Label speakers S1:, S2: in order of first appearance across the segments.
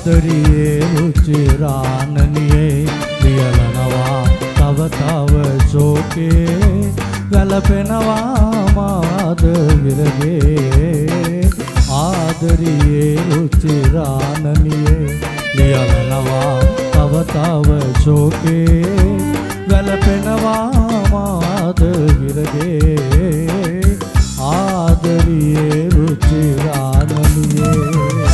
S1: ආදරියේ රුචිරානනියේ ලියලනවා තව තව ශෝකේ වැළපෙනවා මාද විරගේ ආදරියේ රුචිරානනියේ ලියලනවා තව තව ශෝකේ වැළපෙනවා මාද විරගේ ආදරියේ රුචිරානනියේ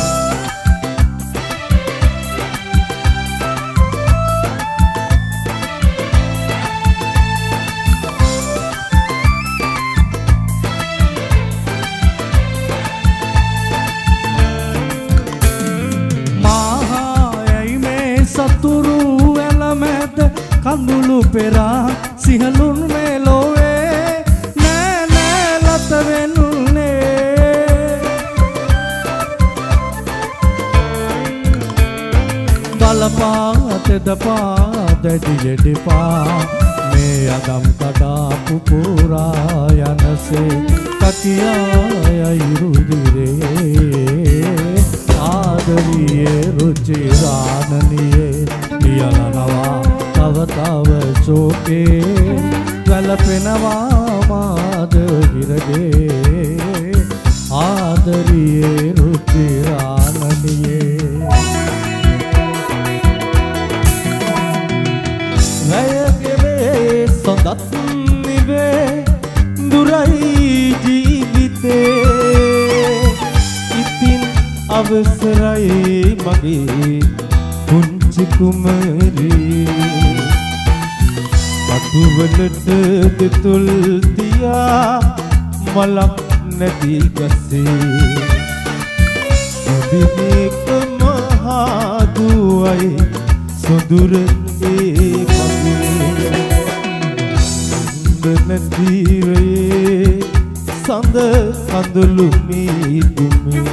S1: සතුරු එළමැද කඳුළු පෙරා සිහලුන් මේ ලෝවේ නෑ නෑ ලත වෙනුනේ බලපා තෙදපා දැඩියෙඩිපා මේ අගම් කඩා පුපුරා යනසේ කතියාය රුධිරේ ආදරියේ රුචිරානනියේ ලියලනවා තව තව ශෝකේ වැළපෙනවා මාද විරගේ ආදරියේ රුචිරානනියේ වැයකේ සොඳත් නිවේ දුරයි ජීවිතේ අවසරයි මගේ පුංචි කුමරී අතුවලට දෙතුල් තියා මලක් නැති ගසේ සුබිනේක මහා දුවයි සොඳුර ඒ මගේ නැතිරේ සඳ කඳුළු මීදුමේ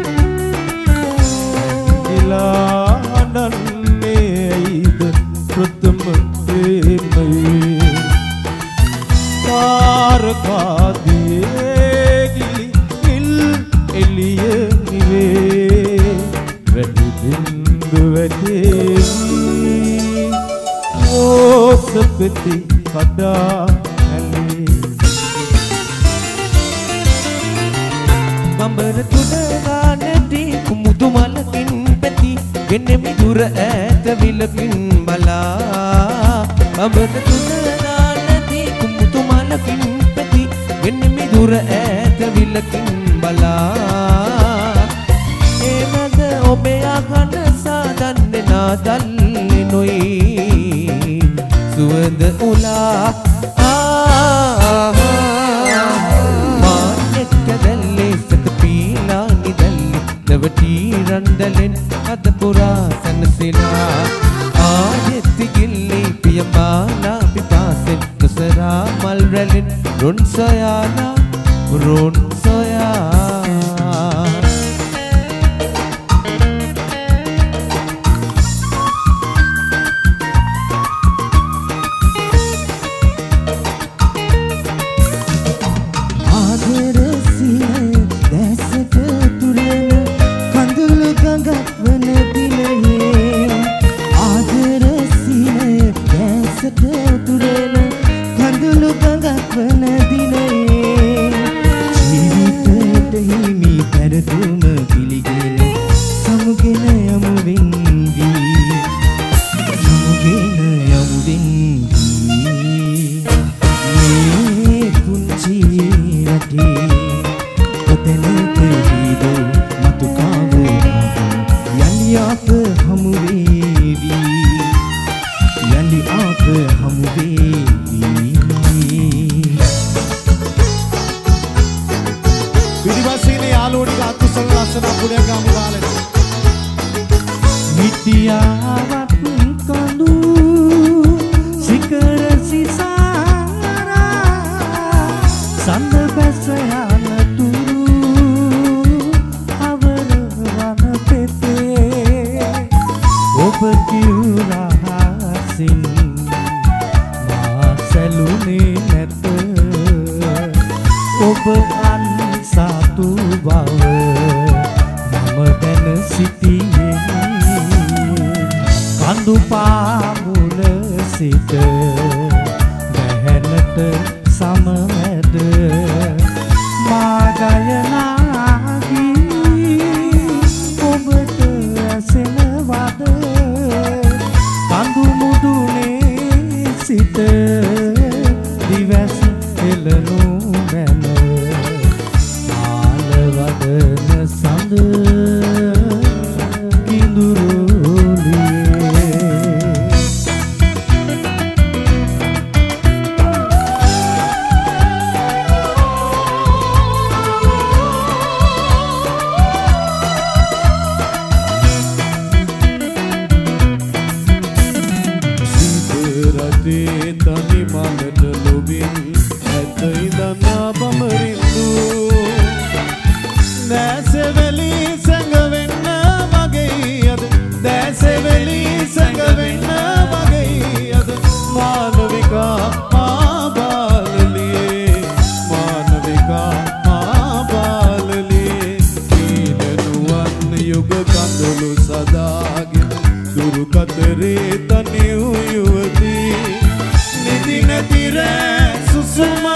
S1: හඬන්නේ ඇයිද ප්‍රථම ප්‍රේමයේ තාරකාදියේ ගිලි නිල් එළිය නිවේ වැඩි බින්දු වැටේ ඕසපෙති කඩා ඇලේ බඹර තුඩ ගානටි කුමුදු මලකින් ගෙනෙමි දුර ඈත විලකින් බලා බඹර තුඩ ගානටි කුමුදු මලකින් පැති ගෙනෙමි දුර ඈත විලකින් බලා ඒ මග ඔබේ අහන සාදන්නේ නාදල්ලේ නොයි සුවඳ උලා රන්දලෙන් අද පුරා සනසිලා ආයෙත් ගිල්ලි පියමාලා පිපාසෙන් දසරා මල් රැලෙන් රොන් සොයාලා රොන් සොයා ඔබ අන්සතු බව මම දැන සිටියේ
S2: යුග කඳුළු සදාගෙන දුරු කතරේ තනි වූ යුවතී නිදි නැති රෑ සුසුම